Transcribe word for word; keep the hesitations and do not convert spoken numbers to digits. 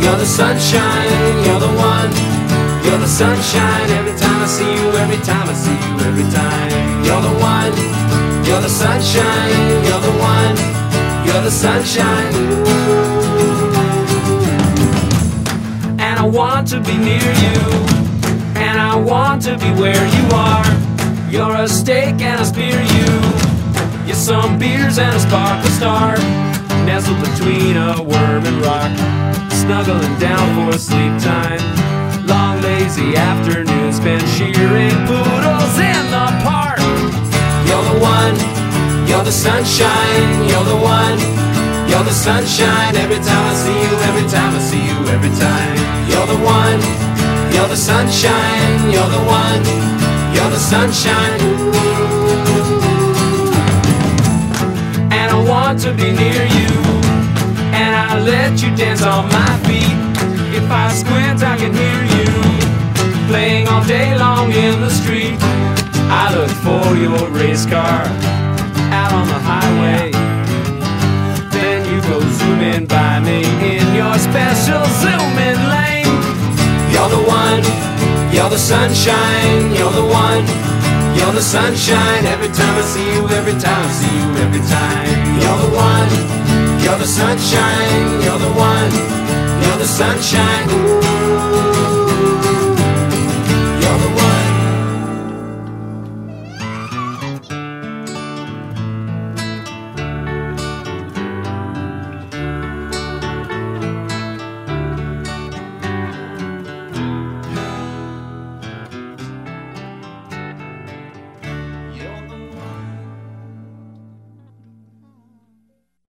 You're the sunshine, you're the one. You're the sunshine every time I see you, every time I see you, every time. You're the one. You're the sunshine, you're the one. You're the sunshine. And I want to be near you, and I want to be where you are. You're a steak and I spear you. You're some beers and a sparkle star, nestled between a worm and rock, snuggling down for sleep time. Long lazy afternoons spent shearing poodles in the park. You're the one, you're the sunshine, you're the one. You're the sunshine every time I see you, every time I see you, every time. You're the one, you're the sunshine, you're the one. You're the sunshine. And I want to be near you, and I let you dance on my feet. If I squint I can hear you playing all day long in the street. I look for your race car out on the highway, then you go zooming by me in your special zooming lane. You're the one, you're the sunshine, you're the one. You're the sunshine every time I see you, every time I see you, every time. You're the one, you're the sunshine, you're the one. You're the sunshine.